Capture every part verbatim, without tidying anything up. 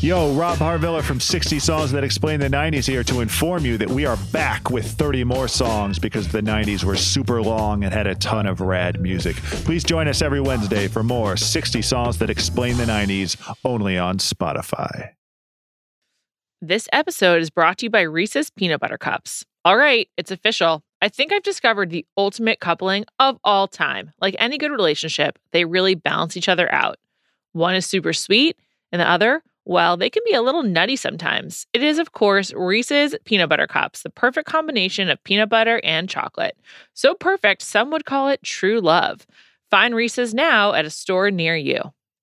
Yo, Rob Harviller from sixty Songs That Explain the nineties here to inform you that we are back with thirty more songs because the nineties were super long and had a ton of rad music. Please join us every Wednesday for more sixty Songs That Explain the nineties only on Spotify. This episode is brought to you by Reese's Peanut Butter Cups. All right, it's official. I think I've discovered the ultimate coupling of all time. Like any good relationship, they really balance each other out. One is super sweet, and the other, well, they can be a little nutty sometimes. It is, of course, Reese's Peanut Butter Cups, the perfect combination of peanut butter and chocolate. So perfect, some would call it true love. Find Reese's now at a store near you.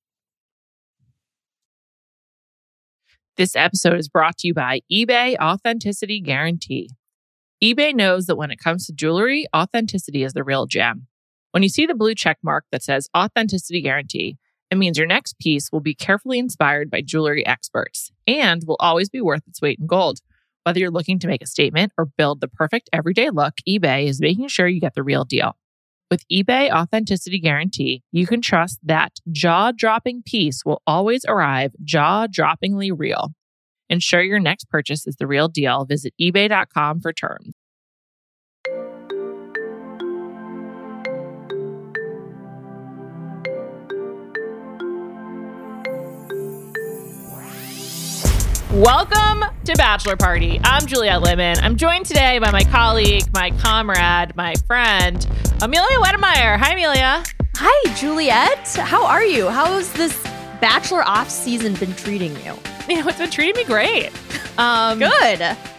This episode is brought to you by eBay Authenticity Guarantee. eBay knows that when it comes to jewelry, authenticity is the real gem. When you see the blue check mark that says Authenticity Guarantee, it means your next piece will be carefully inspired by jewelry experts and will always be worth its weight in gold. Whether you're looking to make a statement or build the perfect everyday look, eBay is making sure you get the real deal. With eBay Authenticity Guarantee, you can trust that jaw-dropping piece will always arrive jaw-droppingly real. Ensure your next purchase is the real deal. Visit ebay dot com for terms. Welcome to Bachelor Party. I'm Juliette Lemon. I'm joined today by my colleague, my comrade, my friend, Amelia Wedemeyer. Hi, Amelia. Hi, Juliette. How are you? How's this Bachelor off season been treating you? You know, it's been treating me great. Um, Good.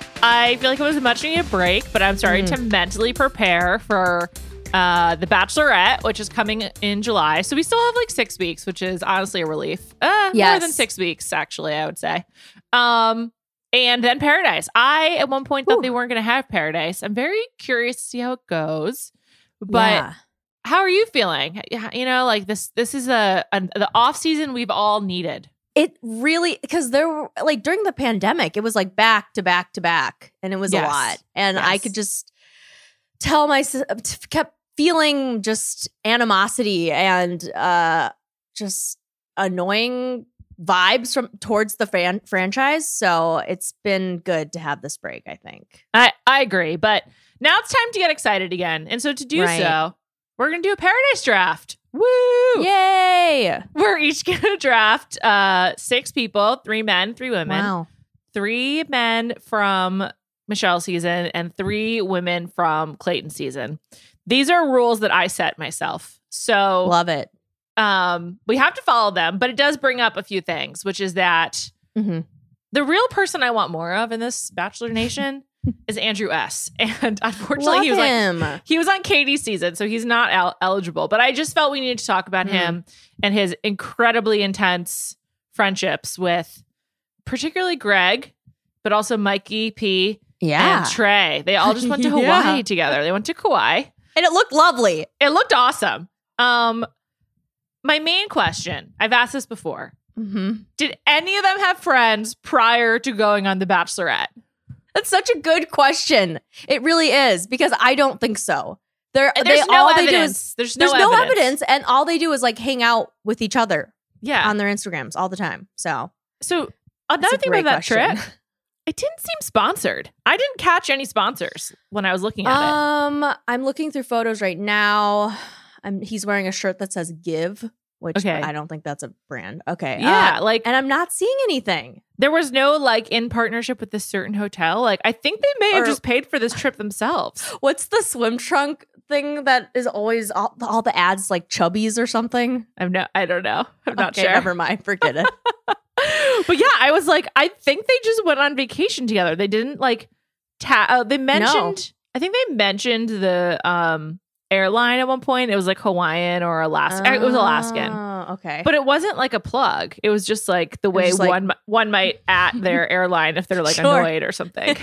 I feel like it was a much needed break, but I'm starting mm. to mentally prepare for uh, The Bachelorette, which is coming in July. So we still have like six weeks, which is honestly a relief. Uh, yes. More than six weeks, actually, I would say. Um, and then Paradise. I, at one point, thought Ooh. they weren't going to have Paradise. I'm very curious to see how it goes. But yeah. how are you feeling? You know, like this, this is a, a the off season we've all needed. It really, because there were like during the pandemic, it was like back to back to back, and it was yes. a lot. And yes. I could just tell myself, kept feeling just animosity and uh, just annoying vibes from towards the fan franchise. So it's been good to have this break, I think. I, I agree. But now it's time to get excited again. And so to do right. so, we're going to do a Paradise draft. Woo! Yay! We're each going to draft uh, six people, three men, three women. Wow. Three men from Michelle's season and three women from Clayton's season. These are rules that I set myself. So love it. Um, we have to follow them, but it does bring up a few things, which is that mm-hmm. the real person I want more of in this Bachelor Nation is Andrew S. And unfortunately, Love he was him. like he was on Katie's season, so he's not el- eligible. But I just felt we needed to talk about mm. him and his incredibly intense friendships with particularly Greg, but also Mikey P. Yeah. and Trey. They all just went to Hawaii yeah. together. They went to Kauai. And it looked lovely. It looked awesome. Um, my main question, I've asked this before. Mm-hmm. Did any of them have friends prior to going on The Bachelorette? That's such a good question. It really is, because I don't think so. They're, There's they, no all evidence. They do is, there's no there's evidence. no evidence, and all they do is like hang out with each other. Yeah. On their Instagrams all the time. So, so another thing about that question. trip, it didn't seem sponsored. I didn't catch any sponsors when I was looking at um, it. I'm looking through photos right now. I'm, he's wearing a shirt that says Give, which okay. I don't think that's a brand. Okay. Yeah. Uh, like, and I'm not seeing anything. There was no like in partnership with this certain hotel. Like, I think they may have or, just paid for this trip themselves. What's the swim trunk thing that is always all, all the ads like Chubbies or something? I'm no, I don't know. I'm not okay, sure. Never mind. Forget it. But yeah, I was like, I think they just went on vacation together. They didn't like, ta- uh, they mentioned, no. I think they mentioned the um, airline at one point. It was like Hawaiian or Alaska. Uh, it was Alaskan. Okay. But it wasn't like a plug. It was just like the way like, one one might at their airline if they're like sure. annoyed or something.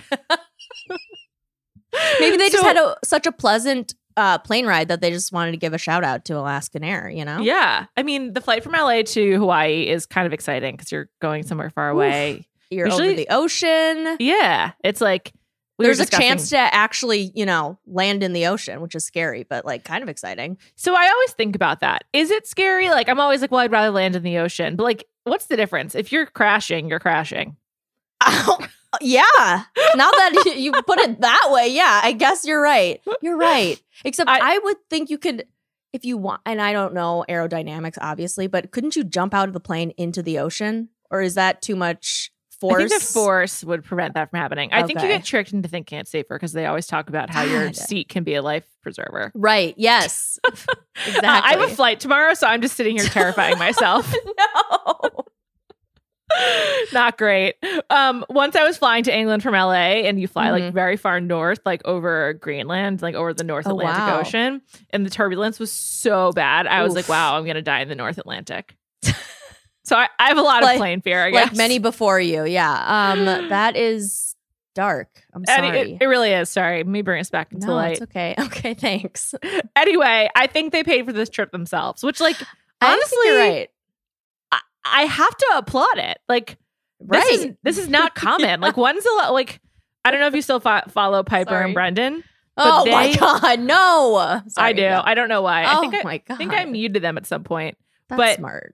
Maybe they just so, had a, such a pleasant uh, plane ride that they just wanted to give a shout out to Alaskan Air, you know? Yeah. I mean, the flight from L A to Hawaii is kind of exciting because you're going somewhere far away. Oof. You're Usually, over the ocean. Yeah. It's like, we there's a chance to actually, you know, land in the ocean, which is scary, but like kind of exciting. So I always think about that. Is it scary? Like, I'm always like, well, I'd rather land in the ocean. But like, what's the difference? If you're crashing, you're crashing. Oh, yeah. Now that you put it that way, yeah, I guess you're right. You're right. Except I, I would think you could, if you want, and I don't know aerodynamics, obviously, but couldn't you jump out of the plane into the ocean? Or is that too much force? I think the force would prevent that from happening. I Okay. think you get tricked into thinking it's safer because they always talk about how your God. seat can be a life preserver. Right. Yes. Exactly. Uh, I have a flight tomorrow, so I'm just sitting here terrifying myself. No. Not great. Um, once I was flying to England from L A, and you fly Mhm. like very far north, like over Greenland, like over the North Oh, Atlantic wow. Ocean, and the turbulence was so bad. I was Oof. like, "Wow, I'm gonna die in the North Atlantic." So I, I have a lot Like- of plane fear. I guess Like many before you. Yeah. Um, that is dark. I'm And sorry. it, it really is. Sorry, let me bring us back into no, light. it's okay. Okay, thanks. Anyway, I think they paid for this trip themselves, which, like, I honestly, think you're right. I, I have to applaud it. Like, Right. this is this is not common. Like, one's a lot. Like, I don't know if you still fo- follow Piper Sorry. and Brendan. Oh but my they- God. No. I Sorry, do. no. I don't know why. Oh I think I, my God. I think I muted them at some point. That's but- smart.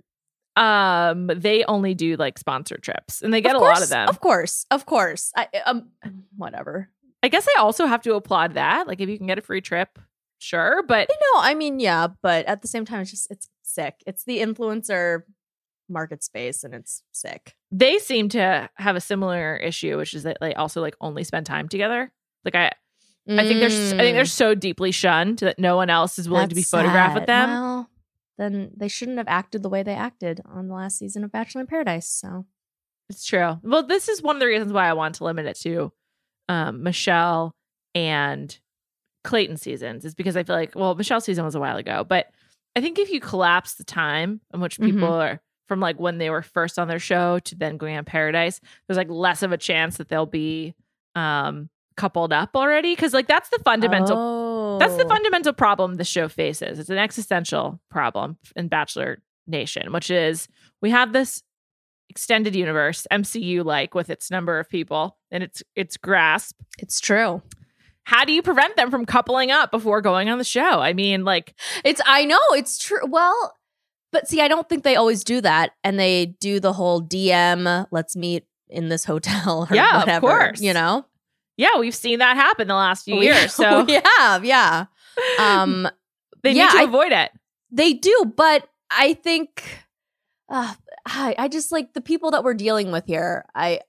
Um, they only do like sponsor trips, and they get Of a lot course, of them. Of course. Of course. I, um, whatever. I guess I also have to applaud that. Like, if you can get a free trip, sure. But No, I mean, yeah, but at the same time, it's just, it's sick. It's the influencer market space and it's sick. they seem to have a similar issue, which is that they also like only spend time together. Like, I, I think they're, s- I think they're so deeply shunned that no one else is willing to be That's photographed with sad. them. Well, then they shouldn't have acted the way they acted on the last season of Bachelor in Paradise. So It's true. Well, this is one of the reasons why I want to limit it to um, Michelle and Clayton seasons, is because I feel like, well, Michelle's season was a while ago, but I think if you collapse the time in which people Mhm. are from like when they were first on their show to then going on Paradise, there's like less of a chance that they'll be um, coupled up already. Cause like that's the fundamental Oh. That's the fundamental problem the show faces. It's an existential problem in Bachelor Nation, which is we have this extended universe, M C U like, with its number of people and its its grasp. It's true. How do you prevent them from coupling up before going on the show? I mean, like, It's I know it's true. Well, but see, I don't think they always do that, and they do the whole D M. Let's meet in this hotel. Or Yeah, of whatever, course. You know, yeah, we've seen that happen the last few We- years. So we have, yeah. Um, they yeah, need to I- avoid it. they do, but I think, uh, I, I just like the people that we're dealing with here. I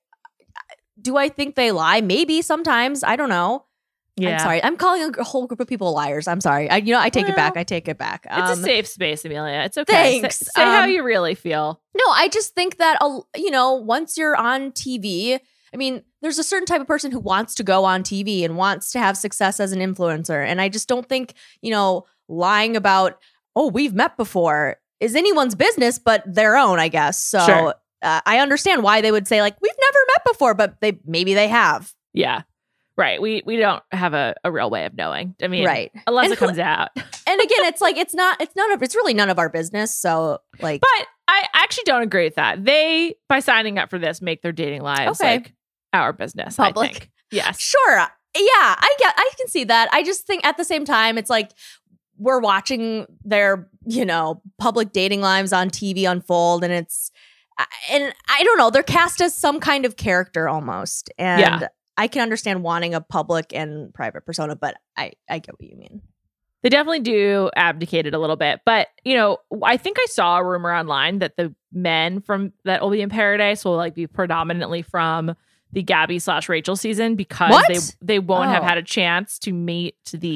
do I think they lie? Maybe sometimes. I don't know. Yeah. I'm sorry. I'm calling a whole group of people liars. I'm sorry. I, you know, I take it back. Well, I take it back. It's Um, a safe space, Amelia. It's okay. thanks. Say, say how Um, you really feel. No, I just think that, uh, you know, once you're on T V, I mean, there's a certain type of person who wants to go on T V and wants to have success as an influencer. And I just don't think, you know, lying about, oh, we've met before is anyone's business, but their own, I guess. So Sure. uh, I understand why they would say, like, we've never met before, but they maybe they have. Yeah. Right. We we don't have a, a real way of knowing. I mean, Right. unless And it comes out. And again, it's like, it's not, it's none of, it's really none of our business. So, like, But I actually don't agree with that. They, by signing up for this, make their dating lives Okay. like our business. Public. I think. Yes. sure. Yeah, I get, I can see that. I just think at the same time, it's like we're watching their, you know, public dating lives on T V unfold, and it's, and I don't know, they're cast as some kind of character almost. And Yeah. I can understand wanting a public and private persona, but I, I get what you mean. They definitely do abdicate it a little bit. But, you know, I think I saw a rumor online that the men from that will be in Paradise will like be predominantly from the Gabby slash Rachel season because What? they they won't have Oh. had a chance to meet the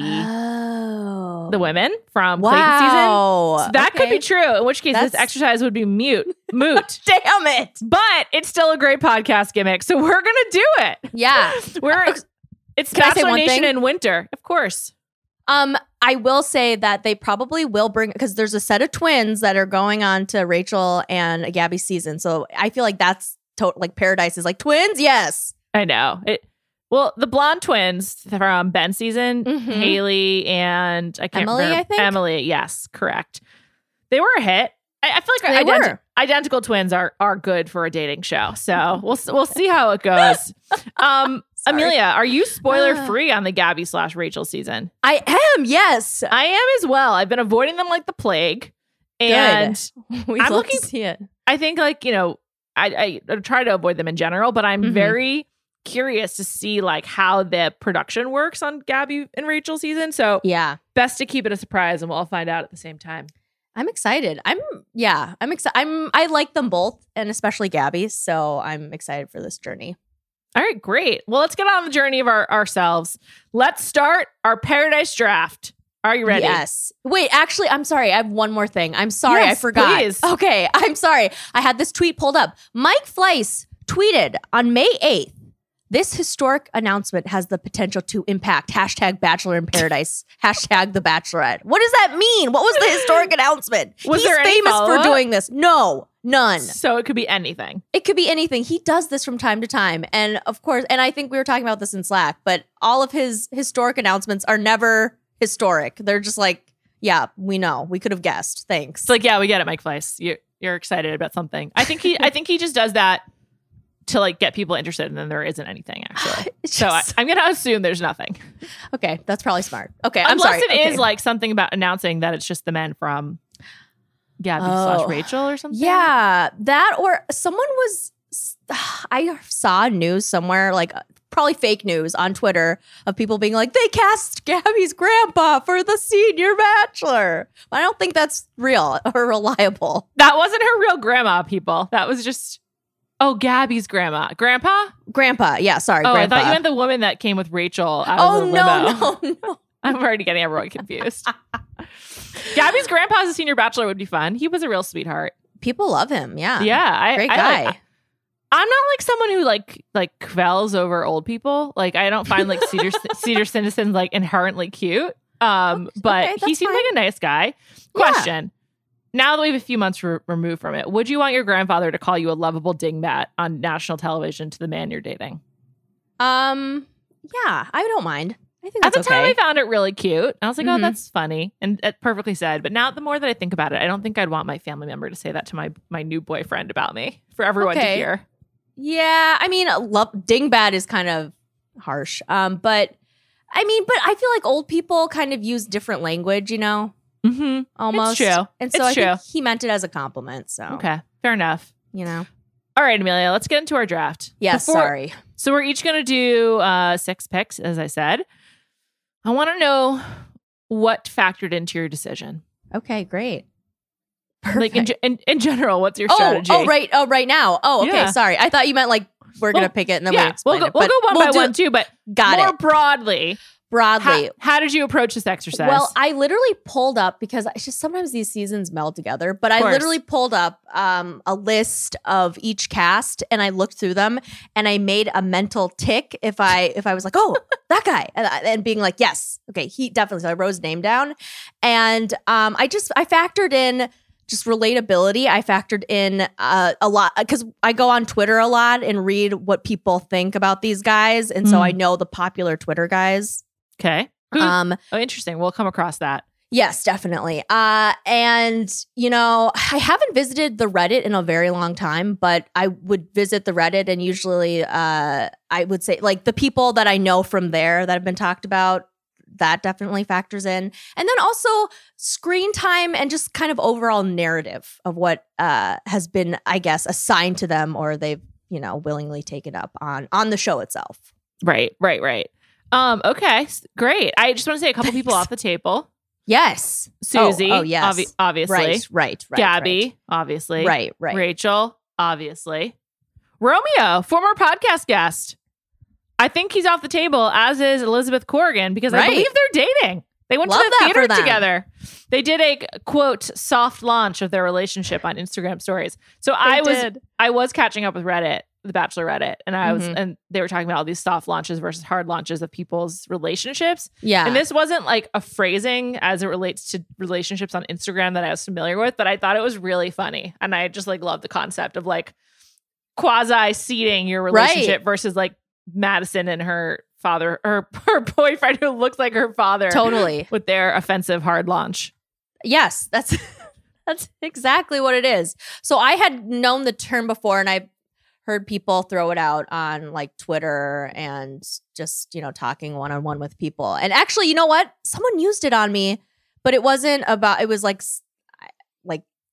Oh. the women from Clayton season. Wow. So that could Okay. be true, in which case this That's- exercise would be mute, moot. Damn it. But it's still a great podcast gimmick, so we're gonna do it. Yeah. We're it's Can I say Bachelor one Nation thing? in winter, of course. Um, I will say that they probably will bring, because there's a set of twins that are going on to Rachel and Gabby's season. So I feel like that's total, like Paradise is like twins. Yes. I know it. Well, the blonde twins from Ben season, Mhm. Haley and I can't Emily, remember I think? Emily. Yes, correct. They were a hit. I, I feel like They identi- were. identical twins are are good for a dating show. So we'll s- we'll see how it goes. Um, Sorry. Amelia, are you spoiler Uh. free on the Gabby slash Rachel season? I am. Yes. I am as well. I've been avoiding them like the plague, and We'd I'm love looking- to see it. I think like, you know, I, I try to avoid them in general, but I'm Mhm. very curious to see like how the production works on Gabby and Rachel season. So Yeah. best to keep it a surprise, and we'll all find out at the same time. I'm excited. I'm yeah, I'm excited. I'm I like them both, and especially Gabby, so I'm excited for this journey. All right, great. Well, let's get on the journey of our ourselves. Let's start our Paradise Draft. Are you ready? Yes. Wait, actually, I'm sorry. I have one more thing. I'm sorry, I Yes, forgot. please. Okay, I'm sorry. I had this tweet pulled up. Mike Fleiss tweeted on May eighth, this historic announcement has the potential to impact hashtag Bachelor in Paradise, hashtag The Bachelorette. What does that mean? What was the historic announcement? Was He's there any famous for follow-up? doing this. No, none. So it could be anything. It could be anything. He does this from time to time. And of course, and I think we were talking about this in Slack, but all of his historic announcements are never historic. They're just like, yeah, we know. We could have guessed. Thanks. It's like, yeah, we get it, Mike Fleiss. You you're excited about something. I think he I think he just does that to like get people interested, and then there isn't anything actually. It's So I, just- I'm gonna assume there's nothing. Okay, that's probably smart. Okay, I'm Unless sorry. it is Okay. like something about announcing that it's just the men from Gabby Oh. slash Rachel or something. Yeah, that or someone was. I saw news somewhere, like probably fake news on Twitter of people being like, they cast Gabby's grandpa for the senior bachelor. But I don't think that's real or reliable. That wasn't her real grandma, people. That was just oh, Gabby's grandma. Grandpa? Grandpa, yeah, sorry, Oh, grandpa. I thought you meant the woman that came with Rachel out oh of the no, limo. no, no. I'm already getting everyone confused. Gabby's grandpa as a senior bachelor would be fun. He was a real sweetheart. People love him. Yeah, Yeah, I, great I guy. like- I'm not like someone who like like quells over old people. Like I don't find like Cedar Cedar Citizens like inherently cute. Um, but okay, he that's seemed fine. like a nice guy. Yeah. Question: now that we have a few months re- removed from it, would you want your grandfather to call you a lovable dingbat on national television to the man you're dating? Um, yeah, I don't mind. I think At that's the time, okay. I found it really cute. I was like, "Oh, Mhm. that's funny," and it perfectly said. But now, the more that I think about it, I don't think I'd want my family member to say that to my my new boyfriend about me for everyone to Okay. hear. Yeah, I mean, love, dingbat is kind of harsh. Um, but I mean, but I feel like old people kind of use different language, you know, Mm-hmm. almost. true. And so It's I true. think he meant it as a compliment. So Okay, fair enough. you know, All right, Amelia, let's get into our draft. yes. Before- Sorry. So we're each going to do uh, six picks, as I said. I want to know what factored into your decision. Okay, great. Like in, Perfect. ge- in, in general, what's your oh, strategy? oh, right. Oh, right now. Oh, okay. Yeah. Sorry. I thought you meant like we're Well, gonna pick it and then yeah, we explain we'll go, it. we'll but go one we'll by do- one too, but Got more it. broadly, Broadly. how, how did you approach this exercise? Well, I literally pulled up because it's just sometimes these seasons meld together, but I course. literally pulled up um, a list of each cast and I looked through them and I made a mental tick if I if I was like, oh, that guy, and, and being like, yes, okay, he definitely. So I wrote his name down, and um, I just I factored in just relatability. I factored in uh, a lot because I go on Twitter a lot and read what people think about these guys, and so Mm. I know the popular Twitter guys. okay. Who- Um, oh, interesting. We'll come across that. Yes, definitely. Uh, and, you know, I haven't visited the Reddit in a very long time, but I would visit the Reddit and usually uh, I would say like the people that I know from there that have been talked about, that definitely factors in. And then also screen time and just kind of overall narrative of what uh, has been, I guess, assigned to them or they've, you know, willingly taken up on on the show itself. Right, right, right. Um, okay, s- great. I just want to say a couple people Thanks. off the table. Yes. Susie, Oh, oh, yes. obvi- obviously. Right, right, right. Gabby, obviously. Right, right. Rachel, obviously. Romeo, former podcast guest. I think he's off the table, as is Elizabeth Corrigan, because I Right. believe they're dating. They went Love to the that theater for them. together. They did a quote soft launch of their relationship on Instagram stories. So I was did. I was catching up with Reddit, the Bachelor Reddit, and I was Mhm. and they were talking about all these soft launches versus hard launches of people's relationships. Yeah. And this wasn't like a phrasing as it relates to relationships on Instagram that I was familiar with, but I thought it was really funny. And I just like love the concept of like quasi seeding your relationship versus like Madison and her father, her, her boyfriend who looks like her father Totally. with their offensive hard launch. Yes, that's that's exactly what it is. So I had known the term before and I've heard people throw it out on like Twitter and just, you know, talking one-on-one with people. And actually, you know what? Someone used it on me, but it wasn't about it was like s- like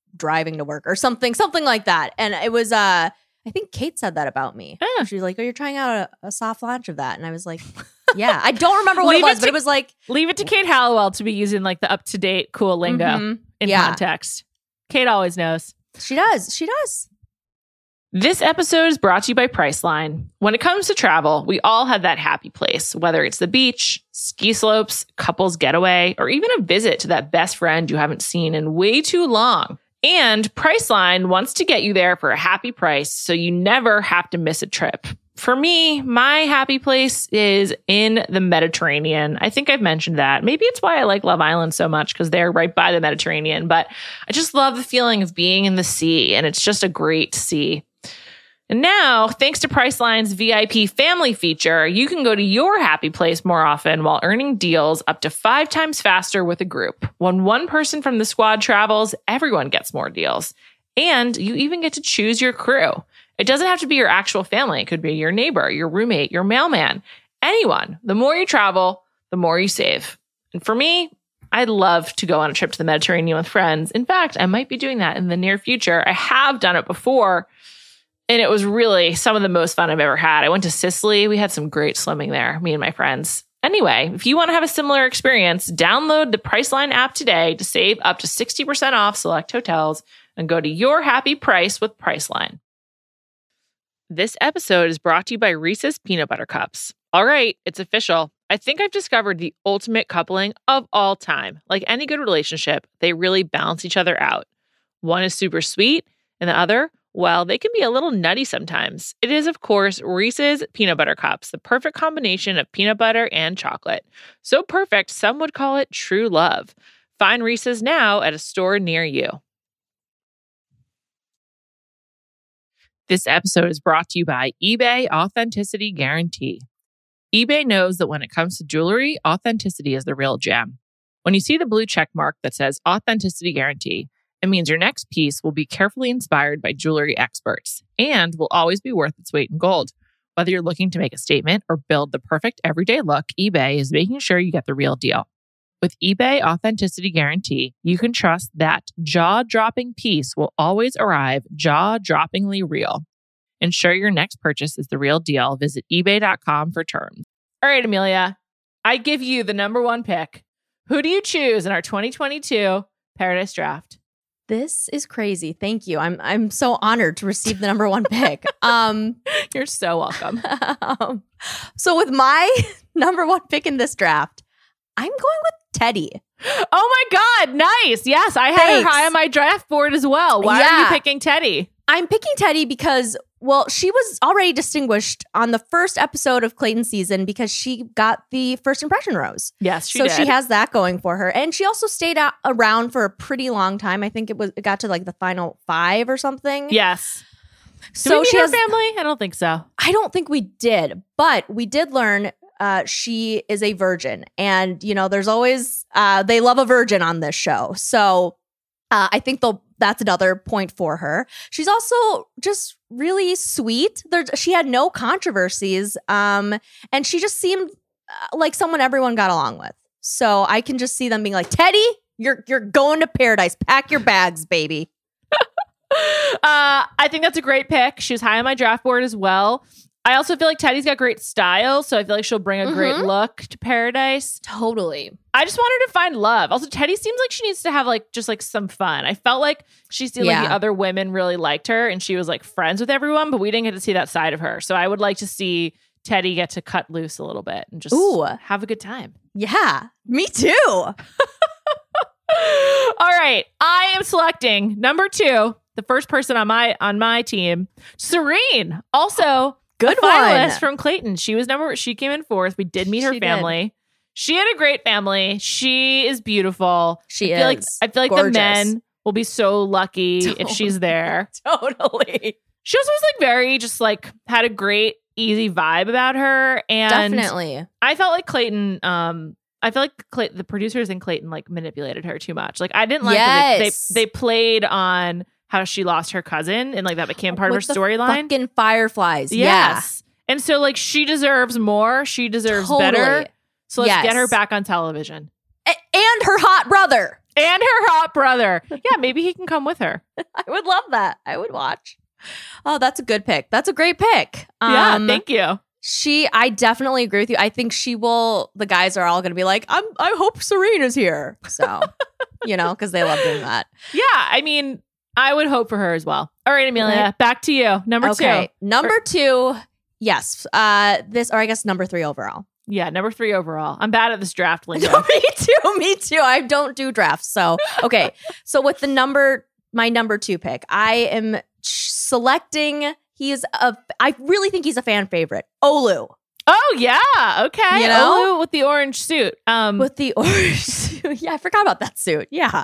driving to work or something, something like that. And it was, uh, I think Kate said that about me. Yeah. She was like, oh, you're trying out a, a soft launch of that. And I was like, yeah, I don't remember what Leave it it was, to- but it was like. Leave it to Kate Halliwell to be using like the up-to-date cool lingo Mhm. in Yeah. context. Kate always knows. She does. She does. This episode is brought to you by Priceline. When it comes to travel, we all have that happy place, whether it's the beach, ski slopes, couples getaway, or even a visit to that best friend you haven't seen in way too long. And Priceline wants to get you there for a happy price so you never have to miss a trip. For me, my happy place is in the Mediterranean. I think I've mentioned that. Maybe it's why I like Love Island so much, because they're right by the Mediterranean. But I just love the feeling of being in the sea, and it's just a great sea. And now, thanks to Priceline's V I P family feature, you can go to your happy place more often while earning deals up to five times faster with a group. When one person from the squad travels, everyone gets more deals. And you even get to choose your crew. It doesn't have to be your actual family. It could be your neighbor, your roommate, your mailman, anyone. The more you travel, the more you save. And for me, I'd love to go on a trip to the Mediterranean with friends. In fact, I might be doing that in the near future. I have done it before, and it was really some of the most fun I've ever had. I went to Sicily. We had some great swimming there, me and my friends. Anyway, if you want to have a similar experience, download the Priceline app today to save up to sixty percent off select hotels and go to your happy price with Priceline. This episode is brought to you by Reese's Peanut Butter Cups. All right, it's official. I think I've discovered the ultimate coupling of all time. Like any good relationship, they really balance each other out. One is super sweet, and the other, well, they can be a little nutty sometimes. It is, of course, Reese's Peanut Butter Cups, the perfect combination of peanut butter and chocolate. So perfect, some would call it true love. Find Reese's now at a store near you. This episode is brought to you by eBay Authenticity Guarantee. eBay knows that when it comes to jewelry, authenticity is the real gem. When you see the blue check mark that says Authenticity Guarantee, it means your next piece will be carefully inspired by jewelry experts and will always be worth its weight in gold. Whether you're looking to make a statement or build the perfect everyday look, eBay is making sure you get the real deal. With eBay Authenticity Guarantee, you can trust that jaw-dropping piece will always arrive jaw-droppingly real. Ensure your next purchase is the real deal. Visit ebay dot com for terms. All right, Amelia, I give you the number one pick. Who do you choose in our twenty twenty-two Paradise Draft? This is crazy. Thank you. I'm I'm so honored to receive the number one pick. Um, You're so welcome. um, so with my number one pick in this draft, I'm going with Teddi. Oh my God, nice. Yes, I had Thanks. her high on my draft board as well. Why are you Yeah. picking Teddi? I'm picking Teddi because, well, she was already distinguished on the first episode of Clayton's season because she got the first impression rose. Yes, she so did. she has that going for her. And she also stayed out, around for a pretty long time. I think it was it got to like the final five or something. Yes. Did So we meet she her has family? I don't think so. I don't think we did, but we did learn uh, she is a virgin. And, you know, there's always, uh, they love a virgin on this show. So uh, I think they'll, that's another point for her. She's also just really sweet. There, she had no controversies. Um, and she just seemed uh, like someone everyone got along with. So I can just see them being like, Teddi, you're, you're going to paradise. Pack your bags, baby. Uh, I think that's a great pick. She was high on my draft board as well. I also feel like Teddi's got great style, so I feel like she'll bring a great Mhm. look to Paradise. Totally. I just want her to find love. Also, Teddi seems like she needs to have like just like some fun. I felt like she seemed like the Yeah. other women really liked her and she was like friends with everyone, but we didn't get to see that side of her. So I would like to see Teddi get to cut loose a little bit and just Ooh. have a good time. Yeah, me too. All right, I am selecting number two, the first person on my on my team, Serene. Also, Good a finalist one. from Clayton. She was number. She came in fourth. We did meet her She did. family. She had a great family. She is beautiful. She I feel like is I feel like gorgeous. the men will be so lucky if she's there. Totally. She also was like very just like had a great easy vibe about her, and Definitely. I felt like Clayton. Um, I feel like Clay- the producers in Clayton like manipulated her too much. Like I didn't like that they, Yes. they they played on how she lost her cousin and like that became part With of her the storyline. Fucking fireflies. Yes. And so like she deserves more. She Yeah. deserves Totally. better. So let's Yes. get her back on television. A- and her hot brother. And her hot brother. Yeah, maybe he can come with her. I would love that. I would watch. Oh, that's a good pick. That's a great pick. Yeah, Um, thank you. She, I definitely agree with you. I think she will, the guys are all going to be like, I'm, I hope Serena's here. So, you know, because they love doing that. Yeah, I mean, I would hope for her as well. All right, Amelia, Right. back to you. Number Okay. two. Number two, yes. Uh, this, or I guess number three overall. Yeah, number three overall. I'm bad at this draft lingo. me too. Me too. I don't do drafts. So, okay. So with the number, my number two pick, I am ch- selecting, he is a, I really think he's a fan favorite. Olu. Oh, yeah. Okay. You know? Olu with the orange suit. Um, With the orange suit. Yeah, I forgot about that suit. Yeah.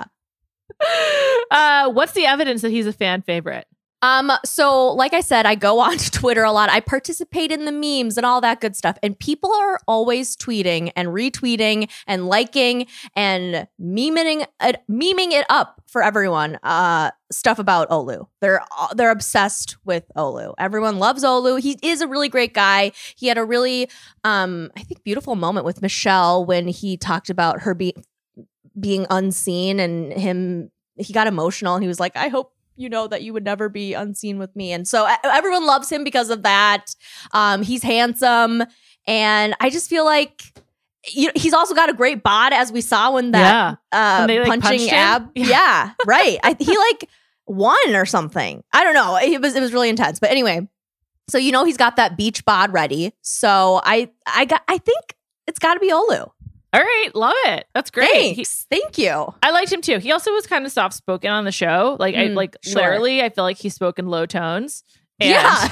uh, what's the evidence that he's a fan favorite? Um, so like I said, I go on to Twitter a lot. I participate in the memes and all that good stuff. And people are always tweeting and retweeting and liking and memeing it, memeing it up for everyone. Uh, stuff about Olu. They're they're obsessed with Olu. Everyone loves Olu. He is a really great guy. He had a really, um, I think, beautiful moment with Michelle when he talked about her being being unseen and him. He got emotional and he was like, "I hope you know that you would never be unseen with me." And so everyone loves him because of that. Um, he's handsome. And I just feel like you know, he's also got a great bod, as we saw when that uh, When they, like, punching punched him? ab. Yeah. Yeah, right. I, he like won or something. I don't know. It was it was really intense. But anyway, so you know he's got that beach bod ready. So I I got I think it's got to be Olu. All right. Love it. That's great. Thanks. He- Thank you. I liked him too. He also was kind of soft spoken on the show. Like I Mm, like sure. literally, I feel like he spoke in low tones. And Yeah.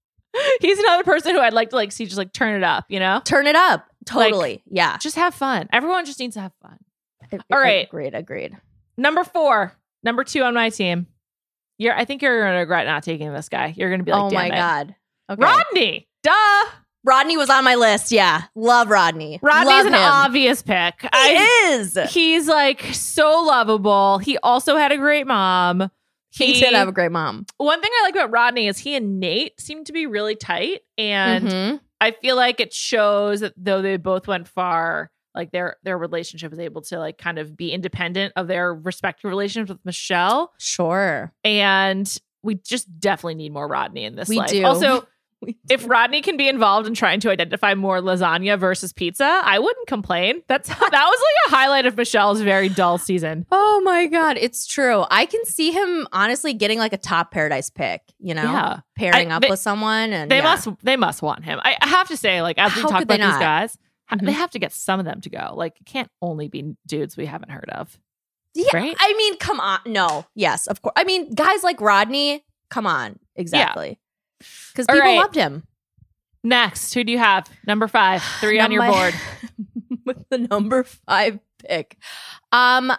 he's another person who I'd like to like see just like turn it up, you know? Turn it up. Totally. yeah. Just have fun. Everyone just needs to have fun. All All right. Agreed. Agreed. Number four, number two on my team. You're I think you're gonna regret not taking this guy. You're gonna be like, Oh damn my it. God. Okay. Rodney. Duh. Rodney was on my list. Yeah. Love Rodney. Rodney's Love an him. obvious pick. He I, is. he's like so lovable. He also had a great mom. He did have a great mom. One thing I like about Rodney is he and Nate seem to be really tight. And Mhm. I feel like it shows that though they both went far, like their their relationship was able to like kind of be independent of their respective relationships with Michelle. Sure. And we just definitely need more Rodney in this We life. do. Also, We if Rodney can be involved in trying to identify more lasagna versus pizza, I wouldn't complain. That's that was like a highlight of Michelle's very dull season. Oh my God. It's true. I can see him honestly getting like a top Paradise pick, you know, Yeah. pairing I- up they- with someone. And They yeah. must they must want him. I, I have to say, like as we How talk could they about these not? guys, ha- Mhm. they have to get some of them to go. Like it can't only be dudes we haven't heard of. Yeah. right? I mean, come on. No. Yes, of course. I mean, guys like Rodney, come on. Exactly. Because All people right. loved him. Next, who do you have? Number five, three on your Number- board. With the number five pick. Um,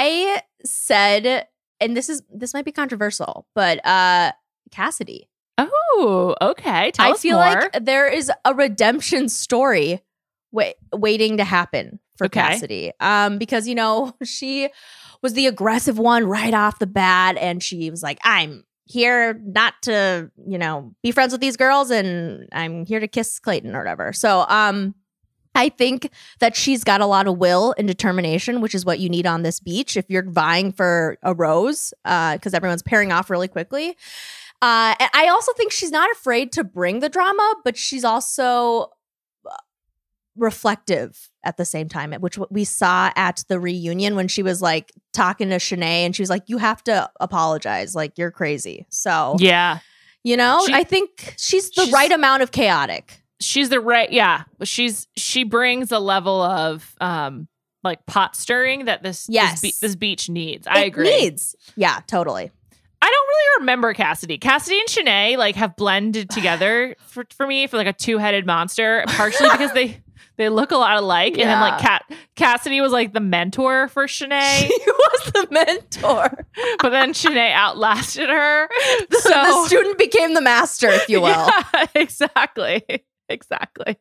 I said, and this is this might be controversial, but uh Cassidy. Oh, okay. Tell I us feel more. like there is a redemption story wait, waiting to happen for Okay. Cassidy. Um, because you know, she was the aggressive one right off the bat, and she was like, I'm here not to, you know, be friends with these girls, and I'm here to kiss Clayton or whatever. So um I think that she's got a lot of will and determination, which is what you need on this beach if you're vying for a rose, because everyone's pairing off really quickly. Uh, and I also think she's not afraid to bring the drama, but she's also uh, reflective at the same time, which what we saw at the reunion when she was like talking to Shanae and she was like, you have to apologize. Like, you're crazy. So, yeah. you know, She- I think she's the she's- right amount of chaotic. She's the right, yeah. She's she brings a level of um like pot stirring that this Yes. this, be- this beach needs. I It agree. Needs. Yeah, totally. I don't really remember Cassidy. Cassidy and Shanae like have blended together for, for me for like a two headed monster, partially because they they look a lot alike, and then like Cat Cassidy was like the mentor for Shanae, She was the mentor. but then Shanae outlasted her. So the student became the master, if you will. Yeah, exactly. Exactly.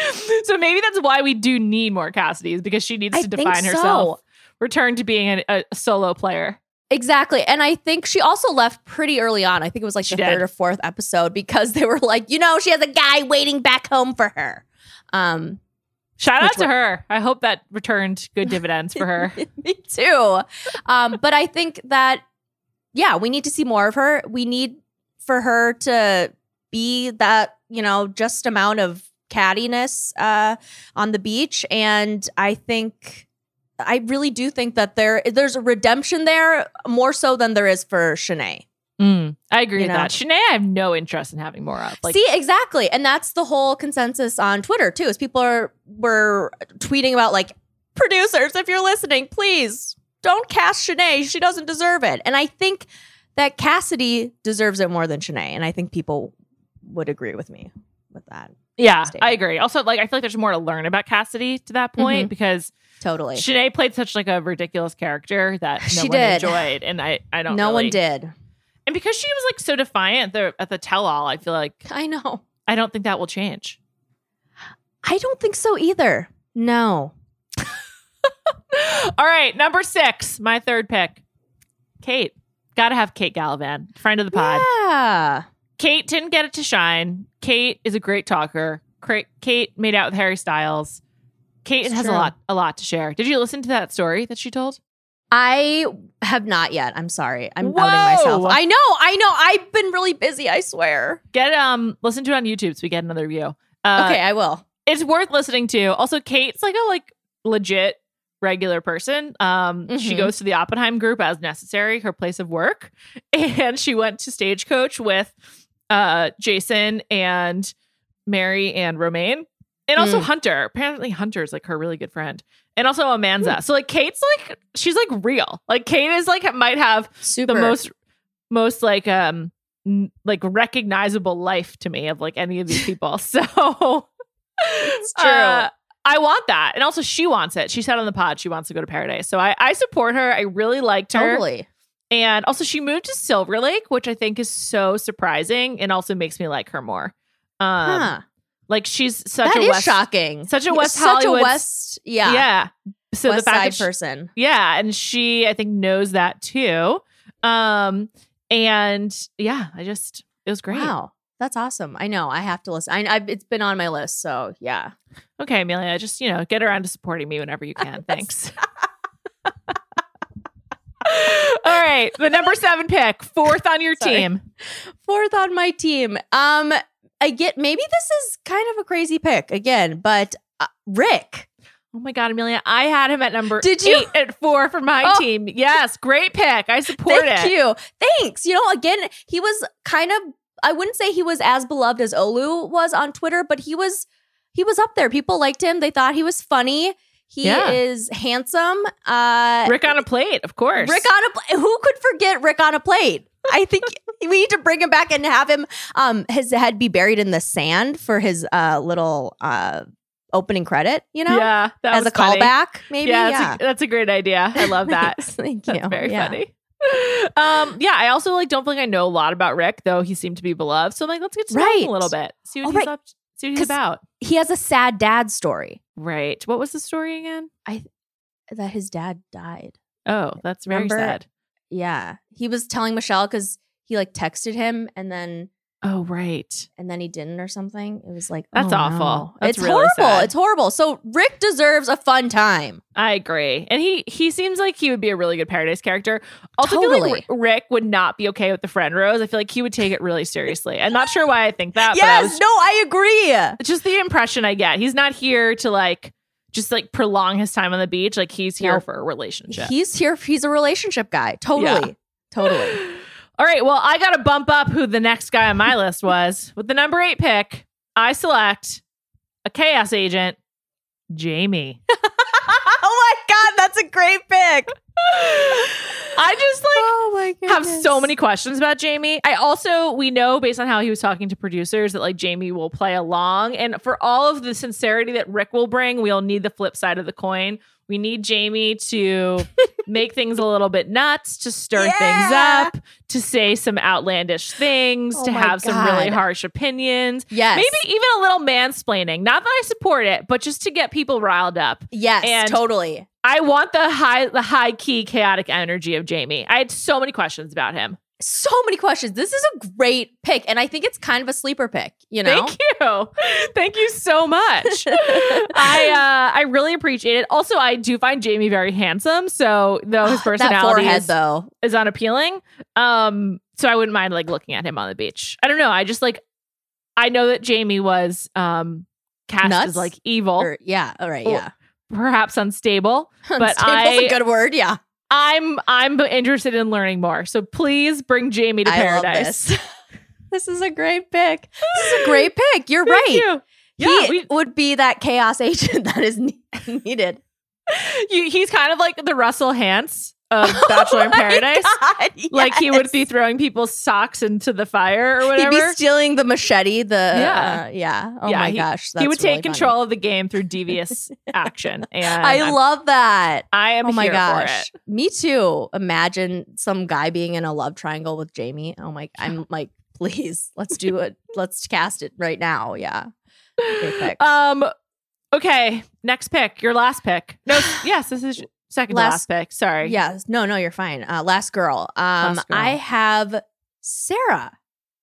So maybe that's why we do need more Cassidys, because she needs I to think define so. herself, return to being a, a solo player. Exactly. And I think she also left pretty early on. I think it was like She the did. third or fourth episode because they were like, you know, she has a guy waiting back home for her. Um, Shout out Which to were- her. I hope that returned good dividends for her. Me too. Um, but I think that, yeah, we need to see more of her. We need for her to be that, you know, just amount of cattiness uh, on the beach. And I think, I really do think that there there's a redemption there more so than there is for Shanae. Mm, I agree You with know? that. Shanae, I have no interest in having more of. Like, See, exactly. And that's the whole consensus on Twitter too, is people are were tweeting about like, producers, if you're listening, please don't cast Shanae. She doesn't deserve it. And I think that Cassidy deserves it more than Shanae. And I think people would agree with me with that. yeah, statement. I agree. Also, like, I feel like there's more to learn about Cassidy to that point Mhm. because Totally. Shanae played such like a ridiculous character that no She one did. enjoyed, and I, I don't. No really- one did. And because she was like so defiant at the, at the tell-all, I feel like I know. I don't think that will change. I don't think so either. No. All right, number six, my third pick, Kate. Got to have Kate Gallivan, friend of the pod. Yeah. Kate didn't get it to shine. Kate is a great talker. Cra- Kate made out with Harry Styles. Kate It's has true. a lot, a lot to share. Did you listen to that story that she told? I have not yet. I'm sorry. I'm Whoa. outing myself. I know. I know. I've been really busy. I swear. Get um, listen to it on YouTube so we get another view. Uh, Okay, I will. it's worth listening to. Also, Kate's like a like legit regular person. Um, she Mhm. goes to the Oppenheim group as necessary, her place of work, and she went to Stagecoach with uh Jason and Mary and Romaine, and also Mm. Hunter. Apparently, Hunter's like her really good friend, and also Amanza. So like Kate's like she's like real. Like Kate is like might have Super. the most most like um n- like recognizable life to me of like any of these people. So It's true. uh, I want that. And also she wants it. She said on the pod she wants to go to Paradise. So I, I support her. I really liked her. Totally. And also she moved to Silver Lake, which I think is so surprising and also makes me like her more. Um Huh. like she's such That a is West shocking. such a West Such Hollywood a West, yeah, yeah. So West the fact Side that she- person. yeah, and she I think knows that too. Um and yeah, I just it was great. Wow, that's awesome. I know. I have to listen. I, I've, it's been on my list, so yeah. Okay, Amelia, just you know, get around to supporting me whenever you can. Thanks. All right, the number seven pick, fourth on your Sorry. team. Fourth on my team. Um, I get maybe this is kind of a crazy pick again, but uh, Rick. Oh my God, Amelia, I had him at number Did you? eight at four for my Oh. team. Yes, great pick. I support Thank it. you. Thanks. You know, again, he was kind of. I wouldn't say he was as beloved as Olu was on Twitter, but he was. He was up there. People liked him. They thought he was funny. He Yeah. is handsome. Uh, Rick on a plate, of course. Rick on a plate. Who could forget Rick on a plate? I think we need to bring him back and have him um his head be buried in the sand for his uh little uh opening credit, you know? yeah, that As was a funny. callback, maybe. Yeah, Yeah. that's, A, that's a great idea. I love that. Thanks. Thank you. That's very Yeah. funny. Um, yeah, I also like don't feel like I know a lot about Rick, though he seemed to be beloved. So I'm like, let's get to know him Right. a little bit. See what Oh, he's right. up see what he's 'Cause- about. He has a sad dad story Right. What was the story again? that his dad died. Oh, that's very Remember? sad. Yeah. He was telling Michelle because he like texted him and then Oh, right. and then he didn't or something. It was like That's oh, awful. no. That's it's really horrible. sad. It's horrible. So Rick deserves a fun time. I agree. And he he seems like he would be a really good Paradise character. Also, I feel Totally. like R- Rick would not be okay with the friend rose. I feel like he would take it really seriously. I'm not sure why I think that, but I Yes. was No, I agree. it's just the impression I get. He's not here to like just like prolong his time on the beach. Like he's here Nope. for a relationship. He's here. He's a relationship guy. Totally. Yeah. Totally. All right. Well, I got to bump up who the next guy on my list was. With the number eight pick, I select a chaos agent, Jamie. Oh my God. That's a great pick. I just like Oh my goodness. have so many questions about Jamie. I also, we know based on how he was talking to producers that like Jamie will play along. And for all of the sincerity that Rick will bring, we'll need the flip side of the coin. We need Jamie to make things a little bit nuts, to stir Yeah. things up, to say some outlandish things, Oh to my have some really God. harsh opinions. Yes. Maybe even a little mansplaining. Not that I support it, but just to get people riled up. Yes. and- totally. I want the high, the high key chaotic energy of Jamie. I had so many questions about him. So many questions. This is a great pick. And I think it's kind of a sleeper pick, you know? Thank you. Thank you so much. I uh, I really appreciate it. Also, I do find Jamie very handsome. So though his personality that forehead, is, though. is unappealing. Um, so I wouldn't mind like looking at him on the beach. I don't know. I just like, I know that Jamie was um cast Nuts? as like evil. Or, yeah. All right. Or Yeah. Perhaps unstable. But Unstable's I, a good word. Yeah. I'm I'm interested in learning more. So please bring Jamie to I paradise. love this. This is a great pick. This is a great pick. You're Thank right. you. Yeah, he we, would be that chaos agent that is ne- needed. you, he's kind of like the Russell Hantz of Bachelor in Oh my Paradise. God, Like he would yes. be throwing people's socks into the fire or He'd whatever. be stealing the machete. The Yeah. uh, yeah. Oh Yeah, my he- gosh, he would that's take really control funny. of the game through devious action. And I I'm- love that. I am Oh my here gosh, for it. me too. Imagine some guy being in a love triangle with Jamie. Oh my, I'm like, please, let's do it. Let's cast it right now. Yeah. Great pick. Um. Okay. Next pick. Your last pick. No. Yes. This is second Last- to last pick. Sorry. Yes. No, no, you're fine. Uh, last girl. Um, Last girl. I have Sarah.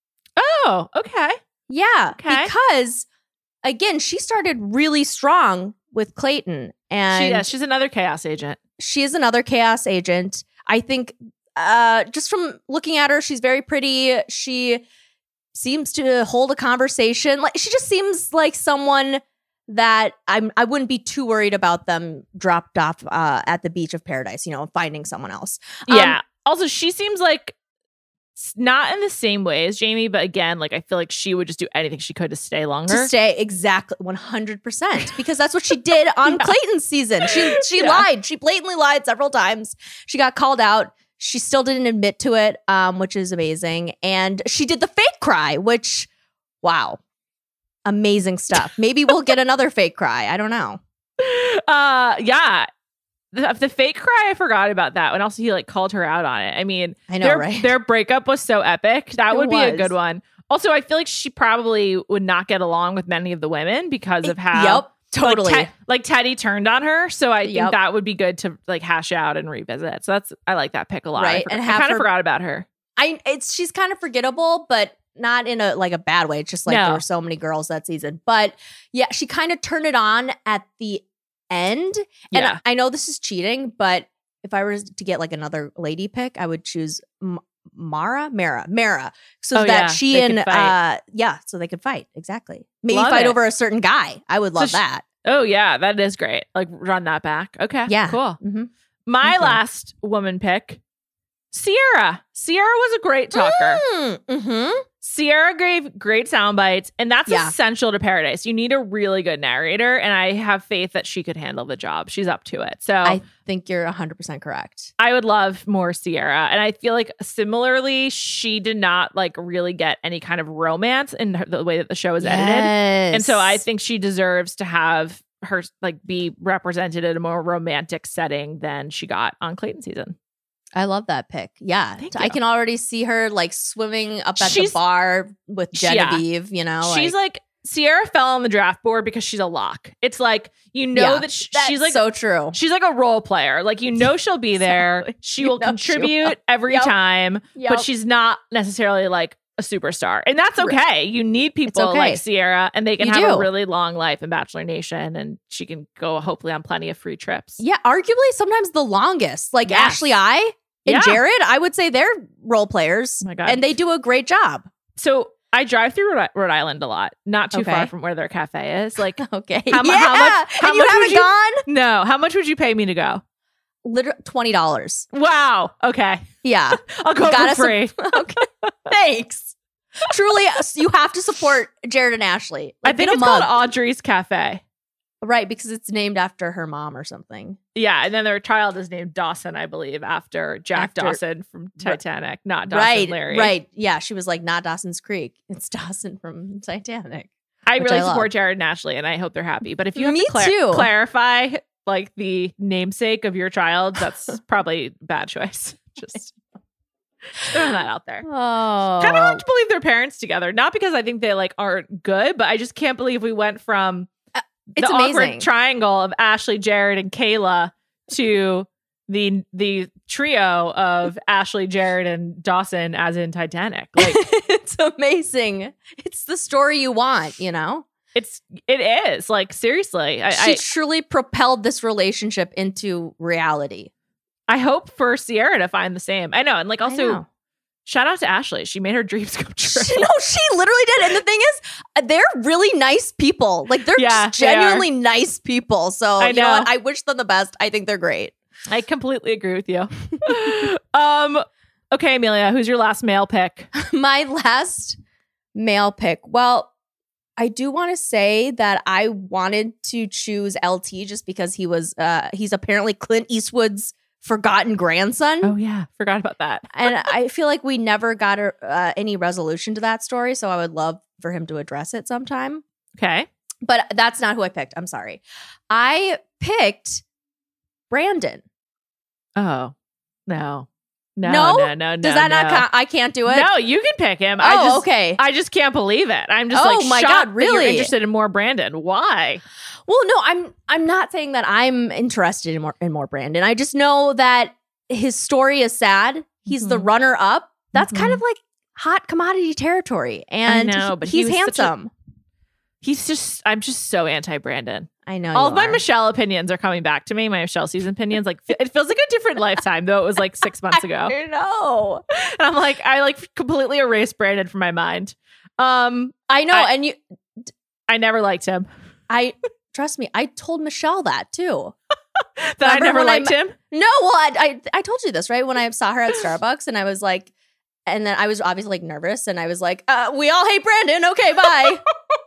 Oh. Okay. Yeah. Okay. Because again, she started really strong with Clayton, and She, yeah, she's another chaos agent. she is another chaos agent. I think uh, just from looking at her, she's very pretty. She seems to hold a conversation. Like she just seems like someone that I'm. I wouldn't be too worried about them dropped off uh, at the beach of paradise. You know, finding someone else. Um, Yeah. Also, she seems like s- not in the same way as Jamie, but again, like I feel like she would just do anything she could to stay longer. to stay exactly one hundred percent because that's what she did on Yeah. Clayton's season. She she Yeah. lied. She blatantly lied several times. She got called out. She still didn't admit to it, um, which is amazing. And she did the fake cry, which, wow, amazing stuff. Maybe we'll get another fake cry. I don't know. Uh, yeah. The, the fake cry, I forgot about that. And also, he like called her out on it. I mean, I know, their, right? their breakup was so epic. That It would be a was. good one. Also, I feel like she probably would not get along with many of the women because of how Yep, totally. like, Te- like Teddy turned on her. So I think Yep. that would be good to like hash out and revisit. So that's I like that pick a lot. I, Right, forgot- and I have kind of her- forgot about her. I it's she's kind of forgettable, but not in a like a bad way. It's just like No. there were so many girls that season. But yeah, she kind of turned it on at the end. And Yeah. I know this is cheating, but if I were to get like another lady pick, I would choose M- Mara, Mara, Mara, so Oh, that yeah, she they and could fight. uh yeah, so they could fight exactly. Maybe Love fight it. over a certain guy. I would love sh- that. Oh yeah, that is great. Like run that back. Okay. Yeah. Cool. Mm-hmm. My Okay. last woman pick, Sierra. Sierra was a great talker. Mm-hmm. Sierra gave great sound bites, and that's Yeah. essential to Paradise. You need a really good narrator, and I have faith that she could handle the job. She's up to it. So I I, think you're one hundred percent correct. would love more Sierra. And I feel like similarly, she did not like really get any kind of romance in her, the way that the show was edited. And so I Yes. think she deserves to have her like be represented in a more romantic setting than she got on Clayton season. I love that pick. Yeah. Thank I you. can already see her like swimming up at She's- the bar with Yeah. Genevieve, you know? She's like Sierra fell on the draft board because she's a lock. It's like you know Yeah, that sh- that's she's like so true. she's like a role player. Like you know she'll be there. Exactly. She You will know she contribute will. every Yep. time, Yep. but she's not necessarily like a superstar. And that's Right. okay. You need people okay. like Sierra, and they can You have do. a really long life in Bachelor Nation, and she can go hopefully on plenty of free trips. Yeah, arguably sometimes the longest. Like Yes. Ashley I and Yeah. Jared, I would say they're role players. Oh my God. And they do a great job. So I drive through Rhode, Rhode Island a lot, not too Okay. far from where their cafe is. Like, Okay. How mu- yeah. how much- how and you much would haven't you- gone? no, how much would you pay me to go? Literally twenty dollars. Wow. Okay. Yeah. I'll go Gotta for free. okay. Thanks. Truly, you have to support Jared and Ashley. I Like, think get a it's called mug. Audrey's Cafe. Right, because it's named after her mom or something. Yeah, and then their child is named Dawson, I believe, after Jack After- Dawson from Titanic, not Dawson right, Larry. right. Yeah, she was like, not Dawson's Creek. It's Dawson from Titanic. I which really I love. support Jared and Ashley, and I hope they're happy. But if you have Me to clar- too. clarify like the namesake of your child, that's probably a bad choice. Just throwing that out there. Oh. Kind of hard to believe they're parents together. Not because I think they like aren't good, but I just can't believe we went from It's the amazing. awkward triangle of Ashley, Jared, and Kayla to the the trio of Ashley, Jared, and Dawson, as in Titanic. Like, it's amazing. It's the story you want, you know? it's it is like seriously. I, She I truly propelled this relationship into reality. I hope for Sierra to find the same. I know, and like I also. know. Shout out to Ashley. She made her dreams come true. She, no, she literally did. And the thing is, uh, they're really nice people. Like, they're Yeah, just they are. genuinely nice people. So, I you know know. what? I wish them the best. I think they're great. I completely agree with you. um, okay, Amelia, who's your last male pick? My last male pick. Well, I do want to say that I wanted to choose L T just because he was, uh, he's apparently Clint Eastwood's forgotten grandson. Oh yeah, forgot about that. And I feel like we never got a, uh, any resolution to that story. So I would love for him to address it sometime. Okay. But that's not who I picked. I'm sorry. I picked Brandon. Oh no, no, No? no, no, no. Does that no. not count? I can't do it? No, you can pick him. Oh, I just, okay. I just can't believe it. I'm just Oh like my shocked God, that you're really? interested in more Brandon. Why? Well, no, I'm I'm not saying that I'm interested in more in more Brandon. I just know that his story is sad. He's the Mhm. runner up. That's Mhm. kind of like hot commodity territory. And know, he- but he he's was such a- handsome. He's just. I'm just so anti Brandon. I know. All you of my are. Michelle opinions are coming back to me. My Michelle season opinions, like it feels like a different lifetime, though it was like six months ago. I know. And I'm like, I like completely erased Brandon from my mind. Um, I know. I- and you I never liked him. I trust me, I told Michelle that too. That Remember I never when I liked met- him. No, well, I, I I told you this, right? When I saw her at Starbucks and I was like, and then I was obviously like nervous and I was like, uh, we all hate Brandon. Okay, bye.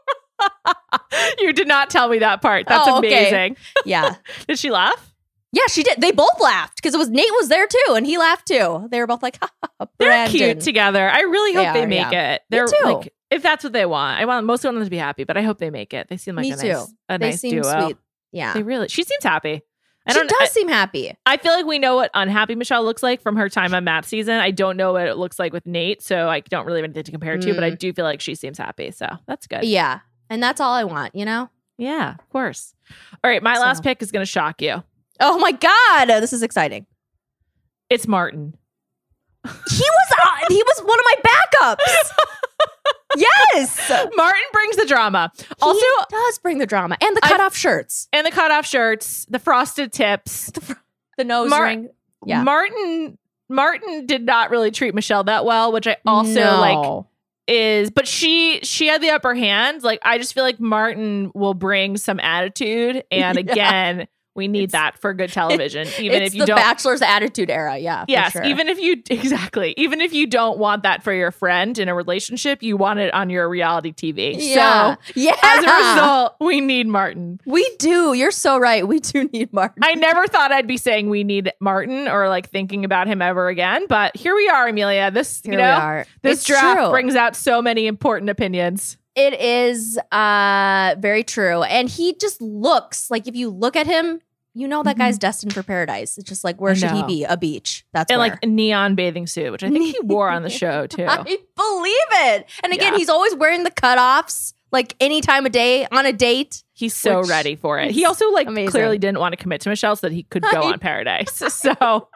You did not tell me that part. That's Oh, okay. amazing. Yeah. Did she laugh? Yeah, she did. They both laughed because it was Nate was there too, and he laughed too. They were both like, ha, ha, ha, They're Brandon. cute together. I really They hope they, are, make yeah. it. They're too. like, if that's what they want. I want mostly want them to be happy, but I hope they make it. They seem like Me a too. nice, a They nice seem duo. sweet. Yeah. They really. She seems happy. I She don't. does I, seem happy. I feel like we know what unhappy Michelle looks like from her time on Matt's season. I don't know what it looks like with Nate, so I don't really have anything to compare it to. But I do feel like she seems happy, so that's good. Yeah. And that's all I want, you know? Yeah, of course. All right, my So. last pick is going to shock you. Oh my God. This is exciting. It's Martin. He was uh, he was one of my backups. Yes. Martin brings the drama. Also, he does bring the drama and the I- cutoff shirts, and the cutoff shirts, the frosted tips. the nose Mar- ring. Yeah. Martin Martin did not really treat Michelle that well, which I also No. like is but she she had the upper hand. Like I just feel like Martin will bring some attitude, and Yeah. again, we need It's- that for good television. Even it's if you the don't Bachelor's attitude era. Yeah. for Yes, sure. even if you exactly, even if you don't want that for your friend in a relationship, you want it on your reality T V. Yeah. So yeah. as a result, we need Martin. we do. You're so right. We do need Martin. I never thought I'd be saying we need Martin or like thinking about him ever again, but here we are, Amelia. This Here you know, we are. this It's draft true. brings out so many important opinions. It is uh very true. And he just looks like if you look at him, you know that Mhm. guy's destined for paradise. It's just like, where I should he know. be? A beach. That's And where. like a neon bathing suit, which I think he wore on the show too. I believe it. And again, Yeah. he's always wearing the cutoffs, like any time of day on a date. He's so Which ready for it. is He also like amazing. clearly didn't want to commit to Michelle so that he could go I- on Paradise. So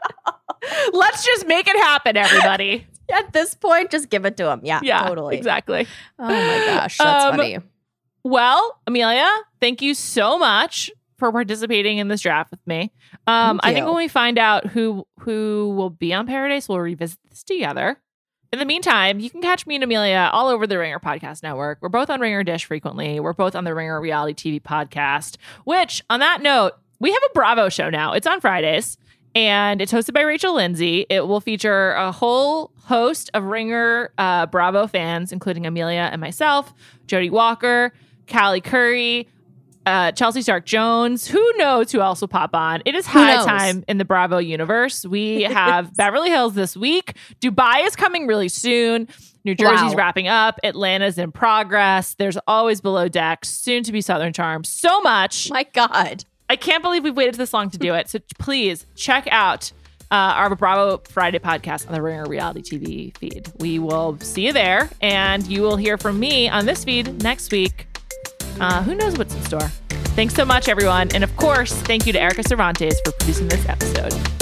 let's just make it happen, everybody. At this point, just give it to him. Yeah, Yeah, totally. exactly. Oh my gosh, that's Um, funny. Well, Amelia, thank you so much for participating in this draft with me. Um, Thank I think you. when we find out who who will be on Paradise, we'll revisit this together. In the meantime, you can catch me and Amelia all over the Ringer Podcast Network. We're both on Ringer Dish frequently. We're both on the Ringer Reality T V podcast, which, on that note, we have a Bravo show now. It's on Fridays, and it's hosted by Rachel Lindsay. It will feature a whole host of Ringer uh, Bravo fans, including Amelia and myself, Jody Walker, Callie Curry, uh, Chelsea Stark Jones. Who knows who else will pop on? It is Who high knows? time in the Bravo universe. We have Beverly Hills this week. Dubai is coming really soon. New Jersey's Wow. wrapping up. Atlanta's in progress. There's always Below Deck, soon to be Southern Charm. So much. My God. I can't believe we've waited this long to do it. So please check out uh, our Bravo Friday podcast on the Ringer Reality T V feed. We will see you there, and you will hear from me on this feed next week. Uh, who knows what's in store? Thanks so much, everyone. And of course, thank you to Erica Cervantes for producing this episode.